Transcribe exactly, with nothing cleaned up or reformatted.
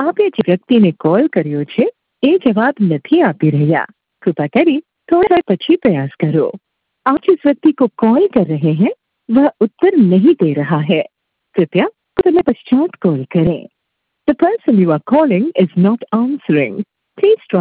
आपे જે વ્યક્તિને કોલ કર્યો છે એ જવાબ નથી આપી રહ્યા। कृपा करी थोड़ा પછી प्रयास करो। आप जिस व्यक्ति को कॉल कर रहे हैं वह उत्तर नहीं दे रहा है। कृपया समय पश्चात कॉल करें। The person you are calling is not answering. Please try